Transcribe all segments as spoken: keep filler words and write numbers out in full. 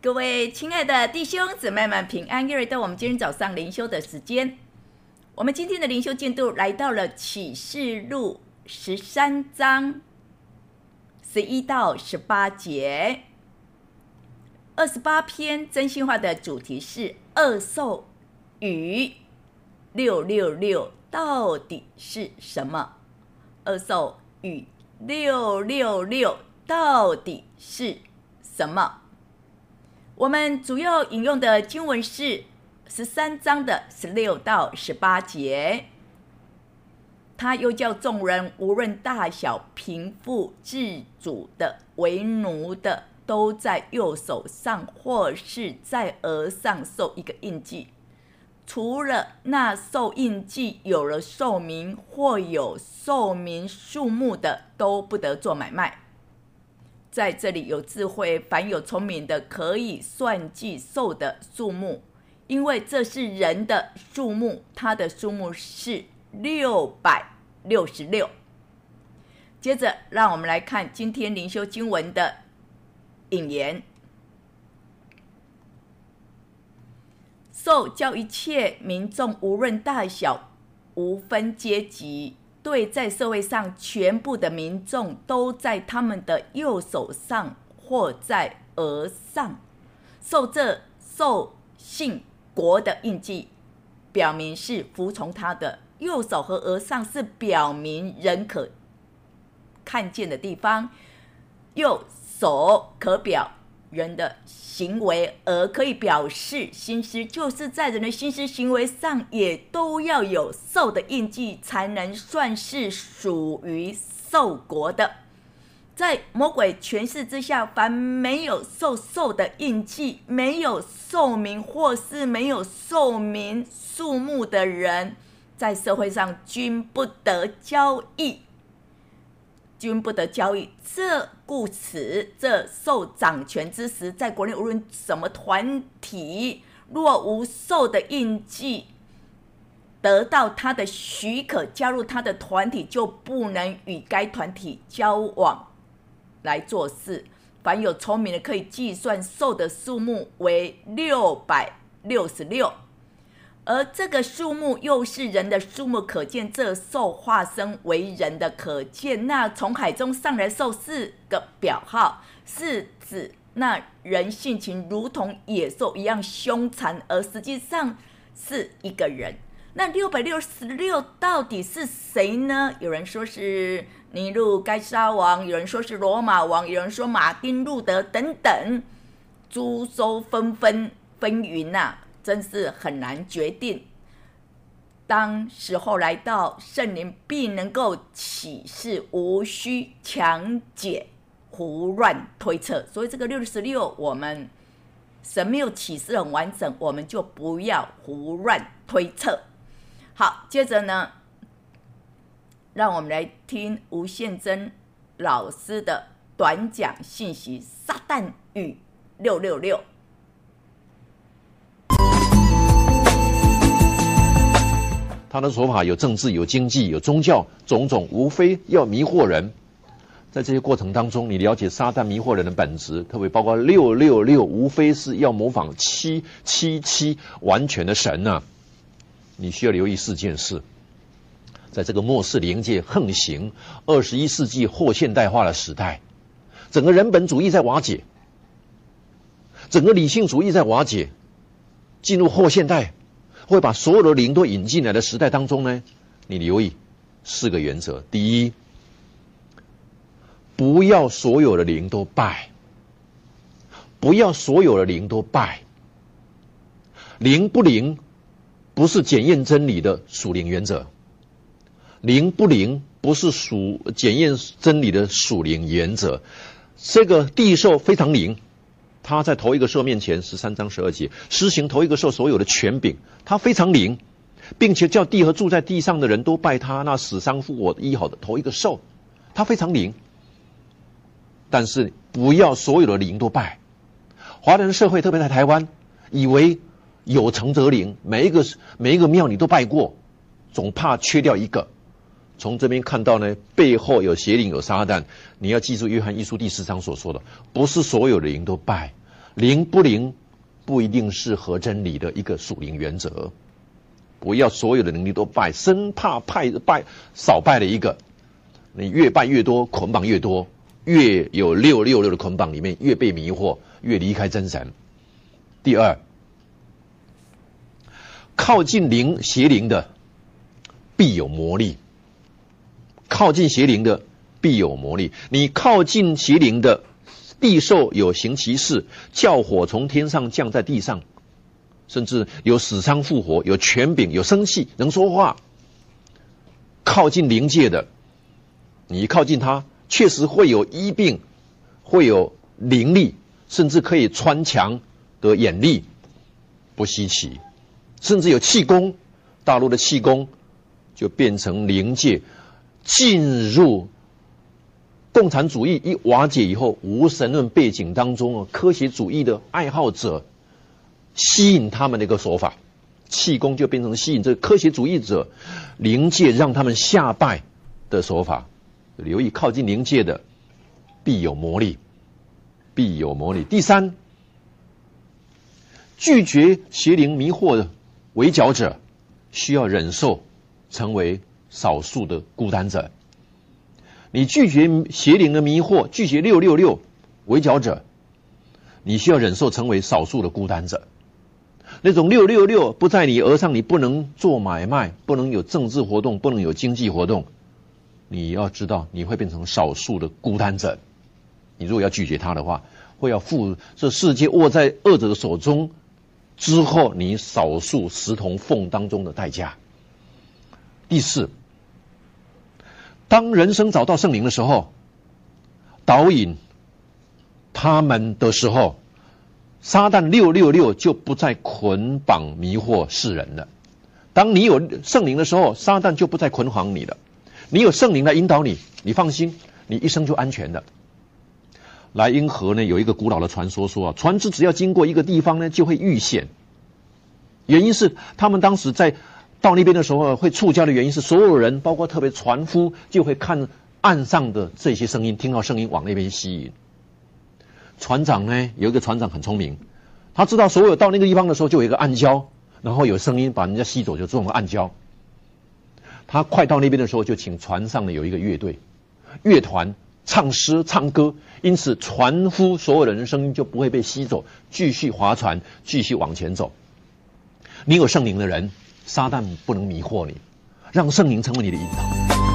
各位亲爱的弟兄姊妹们平安，又来到我们今天早上灵修的时间。我们今天的灵修进度来到了启示录十三章十一到十八节。二十八篇真心话的主题是恶兽与六六六到底是什么？恶兽与六六六到底是什么？我们主要引用的经文是十三章的十六到十八节。他又叫众人无论大小、贫富、自主的、为奴的，都在右手上或是在额上受一个印记。除了那受印记有了寿名或有寿名数目的，都不得做买卖。在这里有智慧，凡有聪明的，可以算计兽的数目，因为这是人的数目，它的数目是六百六十六。接着让我们来看今天灵修经文的引言。兽叫一切民众无论大小，无分阶级，对在社会上全部的民众都在他们的右手上或在额上受这受信国的印记，表明是服从他的。右手和额上是表明人可看见的地方，右手可表人的行为，而可以表示心思，就是在人的心思行为上也都要有兽的印记，才能算是属于兽国的。在魔鬼权势之下，凡没有受兽的印记、没有寿名或是没有寿名数目的人，在社会上均不得交易，均不得交易。这故此，这受掌权之时，在国内无论什么团体，若无受的印记，得到他的许可加入他的团体，就不能与该团体交往来做事。凡有聪明的，可以计算兽的数目为六百六十六。而这个数目又是人的数目，可见这兽化身为人的，可见那从海中上来兽是个表号，是指那人性情如同野兽一样凶残，而实际上是一个人。那六百六十六到底是谁呢？有人说是尼禄该沙王，有人说是罗马王，有人说马丁路德等等，诸说纷纷纷纭啊，真是很难决定。当时候来到，圣灵必能够启示，无需强解胡乱推测。所以这个六十六，我们神没有启示很完整，我们就不要胡乱推测。好，接着呢，让我们来听吴宪珍老师的短讲信息：撒旦与六六六。 他的说法有政治、有经济、有宗教，种种无非要迷惑人。在这些过程当中，你了解撒旦迷惑人的本质，特别包括六六六，无非是要模仿七七七完全的神啊！你需要留意四件事。在这个末世灵界横行二十一世纪后现代化的时代，整个人本主义在瓦解，整个理性主义在瓦解，进入后现代会把所有的灵都引进来的时代当中呢，你留意四个原则。第一，不要所有的灵都拜，不要所有的灵都拜。灵不灵不是检验真理的属灵原则，灵不灵不是属检验真理的属灵原则。这个地兽非常灵，他在头一个兽面前，十三章十二节施行头一个兽所有的权柄，他非常灵，并且叫地和住在地上的人都拜他那死伤复活医好的头一个兽，他非常灵。但是不要所有的灵都拜。华人社会特别在台湾，以为有诚则灵，每一个每一个庙你都拜过，总怕缺掉一个。从这边看到呢，背后有邪灵有撒旦。你要记住约翰一书第四章所说的，不是所有的灵都拜， 灵不灵不一定是合真理的一个属灵原则。不要所有的灵力都拜，生怕拜拜少拜了一个，你越拜越多，捆绑越多，越有六六六的捆绑里面，越被迷惑，越离开真神。第二，靠近灵邪灵的必有魔力，靠近邪灵的必有魔力。你靠近邪灵的，地兽有行其事，叫火从天上降在地上，甚至有死伤复活，有权柄，有生气，能说话。靠近灵界的，你一靠近它，确实会有医病，会有灵力，甚至可以穿墙的眼力，不稀奇。甚至有气功，大陆的气功就变成灵界进入共产主义一瓦解以后，无神论背景当中科学主义的爱好者吸引他们的一个手法，气功就变成吸引这个科学主义者灵界让他们下拜的手法。留意靠近灵界的必有魔力，必有魔力。第三，拒绝邪灵迷惑的围剿者需要忍受成为少数的孤单者。你拒绝邪灵的迷惑，拒绝六六六围剿者，你需要忍受成为少数的孤单者。那种六六六不在你额上，你不能做买卖，不能有政治活动，不能有经济活动，你要知道你会变成少数的孤单者。你如果要拒绝他的话，会要付这世界握在恶者的手中之后你少数石铜缝当中的代价。第四，当人生找到圣灵的时候，导引他们的时候，撒旦六六六就不再捆绑迷惑世人了。当你有圣灵的时候，撒旦就不再捆绑你了。你有圣灵来引导你，你放心，你一生就安全的。莱茵河呢有一个古老的传说说啊，船只只要经过一个地方呢，就会遇险。原因是他们当时在到那边的时候会触礁的原因是，所有人包括特别船夫就会看岸上的这些声音，听到声音往那边吸引。船长呢有一个船长很聪明，他知道所有到那个地方的时候就有一个暗礁，然后有声音把人家吸走，就中了暗礁。他快到那边的时候，就请船上的有一个乐队乐团唱诗唱歌，因此船夫所有人的声音就不会被吸走，继续划船，继续往前走。你有圣灵的人，撒旦不能迷惑你，让圣灵成为你的引导。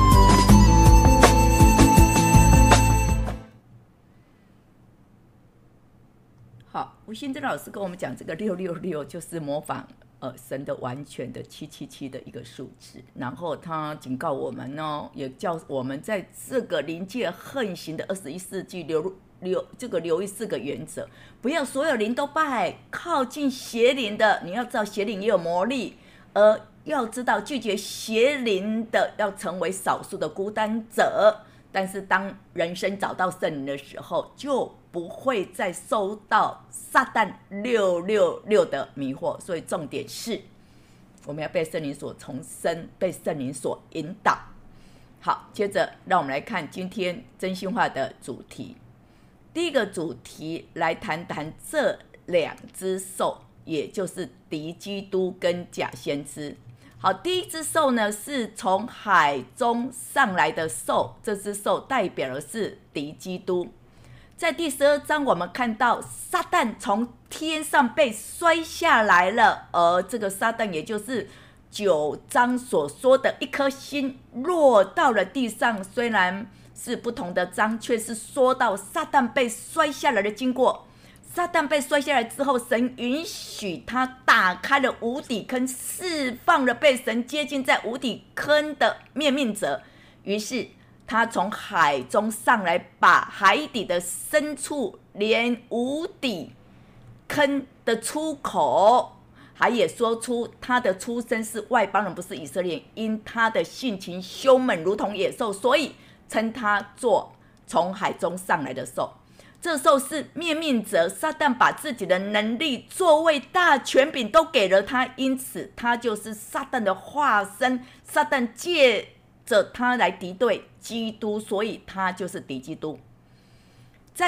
好，吴新珍老师跟我们讲，这个六六六就是模仿呃神的完全的七七七的一个数字，然后他警告我们呢，也叫我们在这个灵界横行的二十一世纪留留这个留意四个原则，不要所有灵都拜，靠近邪灵的，你要知道邪灵也有魔力，而要知道拒绝邪灵的要成为少数的孤单者。但是当人生找到圣灵的时候，就不会再受到撒旦六六六的迷惑。所以重点是我们要被圣灵所重生，被圣灵所引导。好，接着让我们来看今天真心话的主题。第一个主题来谈谈这两只兽，也就是敌基督跟假先知。好，第一只兽呢是从海中上来的兽，这只兽代表的是敌基督。在第十二章我们看到撒旦从天上被摔下来了，而这个撒旦也就是九章所说的一颗心落到了地上，虽然是不同的章，却是说到撒旦被摔下来的经过。撒旦被摔下来之后，神允许他打开了无底坑，释放了被神接近在无底坑的灭命者。于是他从海中上来，把海底的深处连无底坑的出口，还也说出他的出身是外邦人，不是以色列人，因他的性情凶猛如同野兽，所以称他做从海中上来的兽。这兽是灭命者，撒旦把自己的能力、座位、大权柄都给了他，因此他就是撒旦的化身。撒旦借着他来敌对基督，所以他就是敌基督。在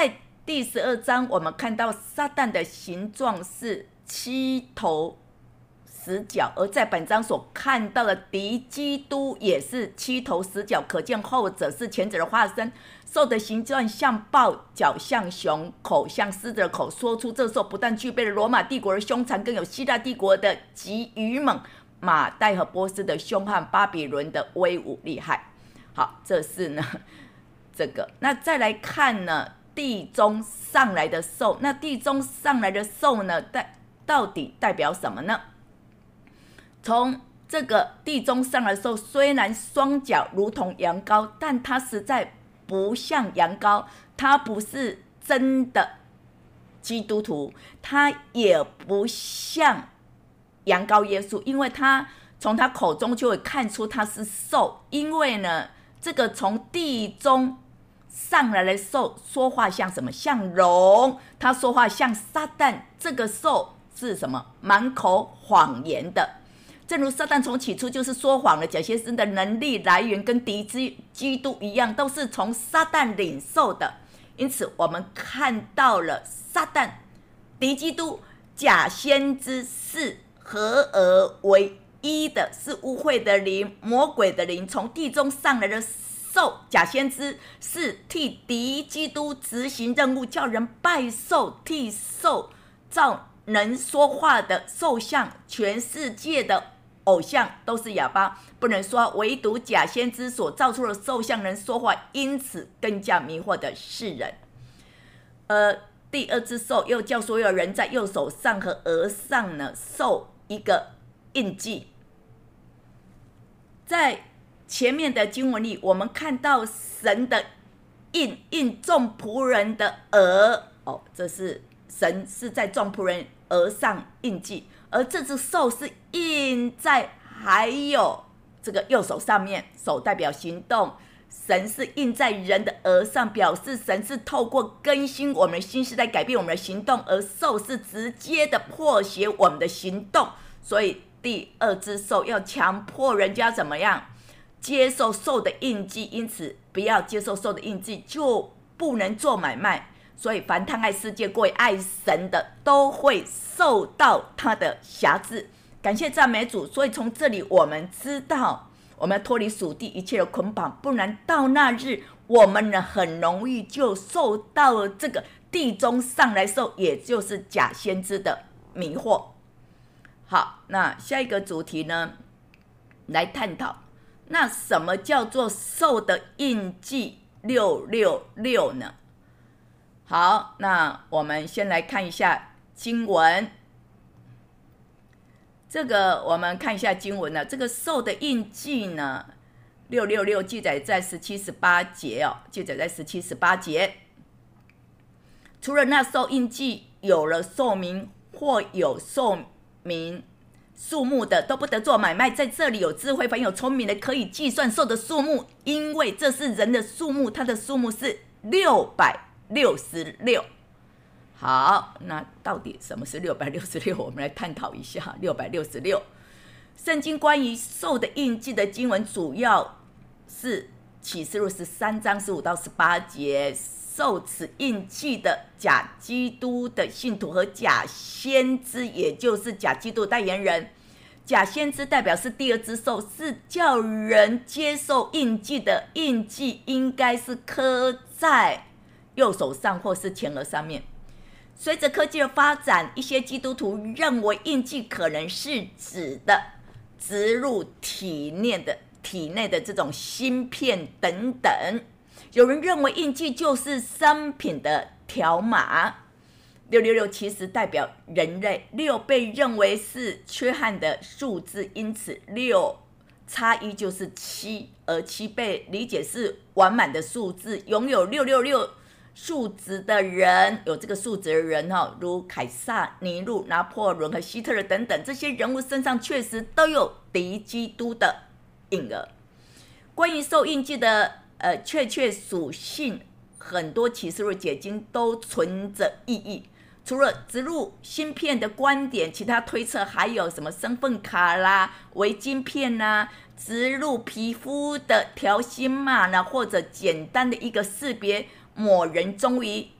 第十二章我们看到撒旦的形状是七头十角，而在本章所看到的敌基督也是七头十角，可见后者是前者的化身。兽的形状像豹，脚像熊，口像狮子的口，说出这兽不但具备了罗马帝国的凶残，更有希腊帝国的极愚猛，马代和波斯的凶悍，巴比伦的威武厉害。好，这是呢这个。那再来看呢地中上来的兽，那地中上来的兽呢代到底代表什么呢？从这个地中上来的兽，虽然双脚如同羊羔，但它实在不像羊羔，它不是真的基督徒，它也不像羊羔耶稣，因为他从他口中就会看出他是兽。因为呢，这个从地中上来的兽说话像什么？像龙。他说话像撒旦。这个兽是什么？满口谎言的。正如撒旦从起初就是说谎的，假先知的能力来源跟敌基督一样，都是从撒旦领受的。因此我们看到了撒旦、敌基督、假先知是合而为一的，是污秽的灵、魔鬼的灵。从地中上来的兽假先知是替敌基督执行任务，叫人拜兽，替兽造能说话的兽像。全世界的偶像都是哑巴，不能说，唯独假先知所造出的兽像能说话，因此更加迷惑的世人。而第二只兽又叫所有人在右手上和额上呢受一个印记。在前面的经文里，我们看到神的印印众仆人的额，哦，这是神是在众仆人额上印记。而这只兽是印在还有这个右手上面，手代表行动，神是印在人的额上，表示神是透过更新我们的心思来改变我们的行动，而兽是直接的破解我们的行动。所以第二只兽要强迫人家怎么样接受兽的印记，因此不要接受兽的印记就不能做买卖。所以凡贪爱世界过于爱神的，都会受到他的辖制。感谢赞美主。所以从这里我们知道，我们要脱离属地一切的捆绑，不然到那日我们呢很容易就受到这个地中上来兽，也就是假先知的迷惑。好，那下一个主题呢来探讨，那什么叫做兽的印记六六六呢？好，那我们先来看一下经文。这个我们看一下经文呢，这个兽的印记呢，六六六记载在十七、十八节哦，记载在十七、十八节。除了那兽印记有了兽名或有兽名数目的，都不得做买卖。在这里有智慧、凡有聪明的，可以计算兽的数目，因为这是人的数目，它的数目是六百六十六。好，那到底什么是六百六十六？我们来探讨一下六百六十六。圣经关于兽的印记的经文主要是启示录十三章十五到十八节，受此印记的假基督的信徒和假先知，也就是假基督代言人。假先知代表是第二只兽，是叫人接受印记的。印记应该是刻在右手上或是前额上面。随着科技的发展，一些基督徒认为印记可能是指的植入体内的体内的这种芯片等等。有人认为印记就是商品的条码。六六六其实代表人类，六被认为是缺憾的数字，因此六差一就是七，而七被理解是完满的数字。拥有六六六数值的人，有这个数值的人、哦、如凯撒、尼禄、拿破仑和希特勒等等，这些人物身上确实都有敌基督的印儿。关于受印记的呃确切属性，很多启示录解经都存着异议。除了植入芯片的观点，其他推测还有什么身份卡啦、微晶片啦、植入皮肤的条芯码啦，或者简单的一个识别某人忠于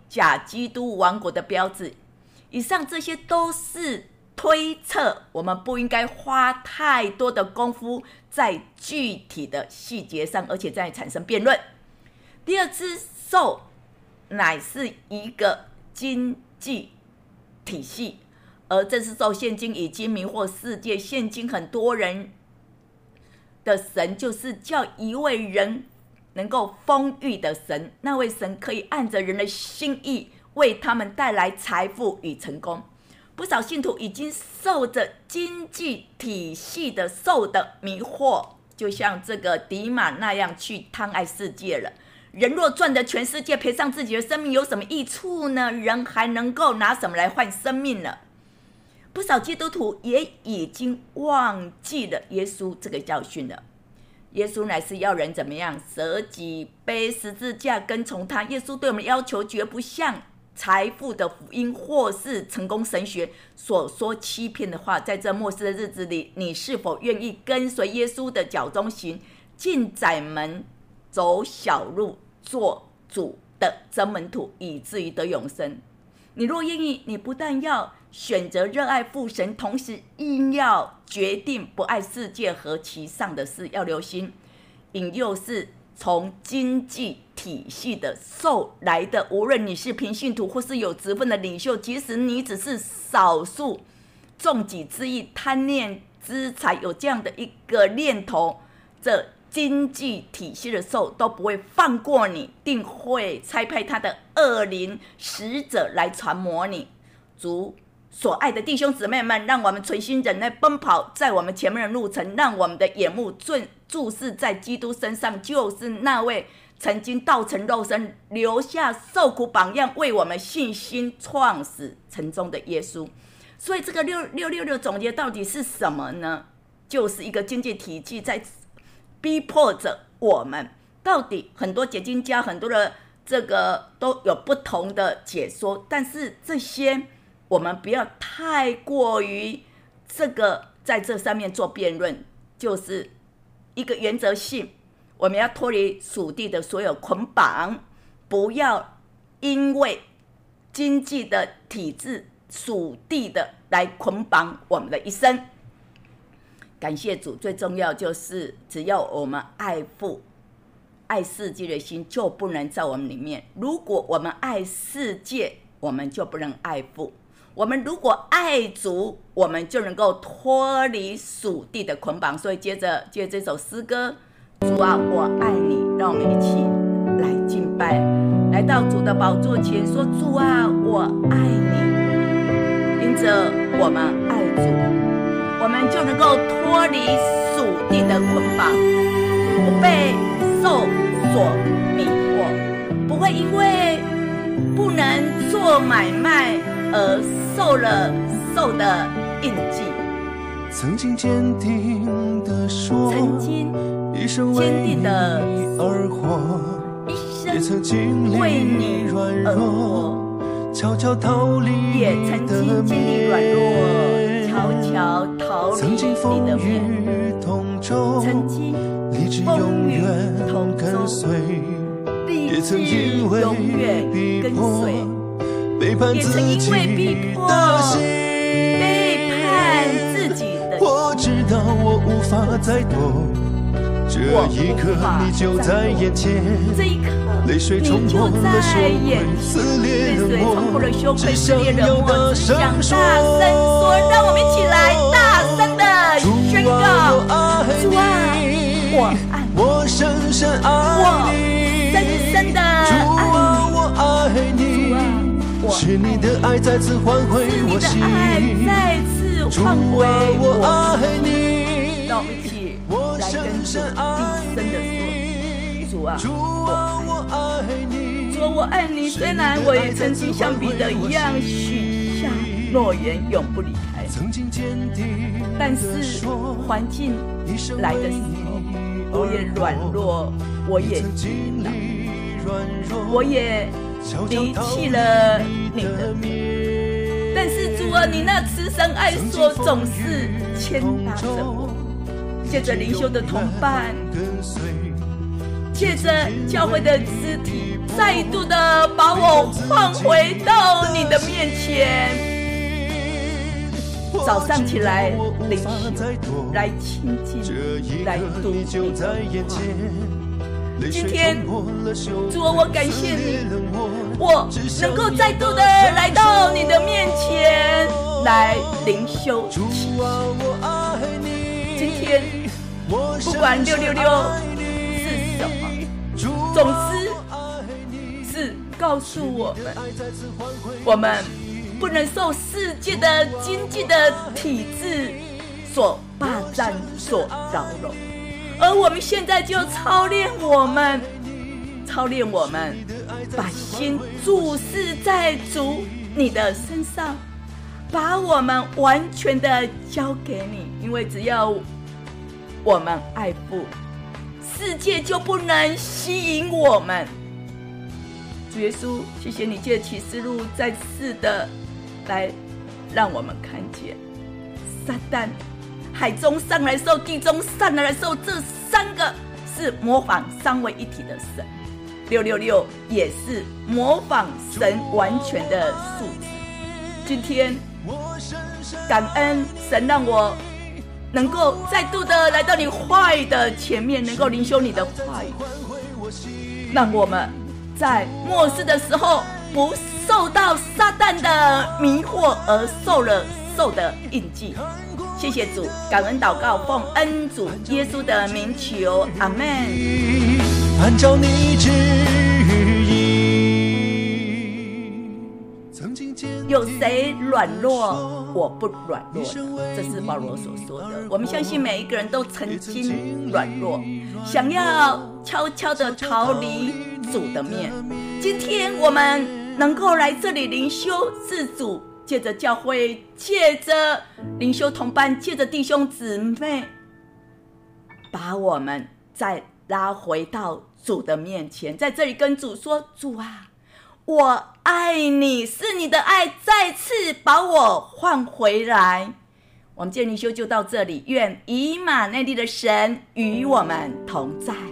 假基督王国的标志。以上这些都是推测，我们不应该花太多的功夫在具体的细节上，而且再产生辩论。第二只兽乃是一个经济体系，而这只兽现今已经迷惑世界，现今很多人的神就是叫一位人能够丰裕的神，那位神可以按着人的心意为他们带来财富与成功。不少信徒已经受着经济体系的兽的迷惑，就像这个迪马那样去贪爱世界了。人若赚得全世界，赔上自己的生命，有什么益处呢？人还能够拿什么来换生命呢？不少基督徒也已经忘记了耶稣这个教训了。耶稣乃是要人怎么样？舍己背十字架跟从他。耶稣对我们的要求绝不像财富的福音或是成功神学所说欺骗的话。在这末世的日子里，你是否愿意跟随耶稣的脚中行，进窄门，走小路，做主的真门徒，以至于得永生？你若愿意，你不但要选择热爱父神，同时应要决定不爱世界和其上的事。要留心，引诱是从经济体系的兽来的，无论你是平信徒或是有职分的领袖，即使你只是少数重己之意、贪念资财，有这样的一个念头，这经济体系的兽都不会放过你，定会差派他的恶灵使者来传磨你。主所爱的弟兄姊妹们，让我们存心忍耐奔跑在我们前面的路程，让我们的眼目注视在基督身上，就是那位曾经道成肉身，留下受苦榜样，为我们信心创始成终的耶稣。所以这个六六六六总结到底是什么呢？就是一个经济体系在逼迫着我们。到底很多解经家，很多的这个都有不同的解说，但是这些我们不要太过于这个在这上面做辩论，就是一个原则性，我们要脱离属地的所有捆绑，不要因为经济的体制属地的来捆绑我们的一生。感谢主，最重要就是只要我们爱父爱世界的心就不能在我们里面。如果我们爱世界，我们就不能爱父。我们如果爱主，我们就能够脱离属地的捆绑。所以接着接着这首诗歌，主啊我爱你，让我们一起来敬拜，来到主的宝座前说，主啊我爱你。因着我们爱主，我们就能够脱离属地的捆绑，不被兽所迷惑，不会因为不能做买卖而受了兽的印记。 曾经坚定地说， 曾经一生为你而活，也曾经历软弱，悄悄逃离也曾经经历软弱，悄悄逃离你的面。曾经立志永远跟随，也曾因为逼迫背叛自己的心， 背叛自己的心。 我知道我无法再躲，这一刻你就在眼前， 这一刻泪水冲破了羞愧，撕裂了我，只想要大声说， 让我们一起来大声的宣告，主啊我爱你， 我深深爱你， 深深的主啊我爱你，是你的爱再次唤回我心，主啊我爱你， 让我们一起来跟主低声的说，主啊我爱你，主啊我爱你。虽然我也曾经像彼得一样许下诺言永不离开，但是环境来的时候我也软弱，我也晕倒，我也离弃了你的面。但是主啊，你那慈神爱所总是牵搭着我。借着灵修的同伴， 借着教会的肢体，再度的把我换回到你的面前。早上起来灵修，来亲近，来读你的话。今天主啊，我感谢你，我能够再度的来到你的面前来灵修祈求。今天不管六六六是什么，总之是告诉我们，我们不能受世界的经济的体制所霸占、所扰扰，而我们现在就操练我们，操练我们，把心注视在主你的身上，把我们完全的交给你，因为只要我们爱父，世界就不能吸引我们。主耶稣，谢谢你借启示录再次的来让我们看见撒旦海中上来兽，地中上来兽，这三个是模仿三位一体的神。六六六也是模仿神完全的数字。今天感恩神让我能够再度的来到你话语的前面，能够灵修你的话语，让我们在末世的时候不受到撒旦的迷惑而受了兽的印记。谢谢主，感恩祷告，奉恩主耶稣的名求，阿们。 按照你旨意， 有谁软弱，我不软弱的，这是保罗所说的。我们相信每一个人都曾经软弱，想要悄悄的逃离主的面。今天我们能够来这里灵修，是主借着教会，借着灵修同伴，借着弟兄姊妹，把我们再拉回到主的面前，在这里跟主说，主啊，我爱你，是你的爱再次把我换回来。我们今天灵修就到这里，愿以马内利的神与我们同在。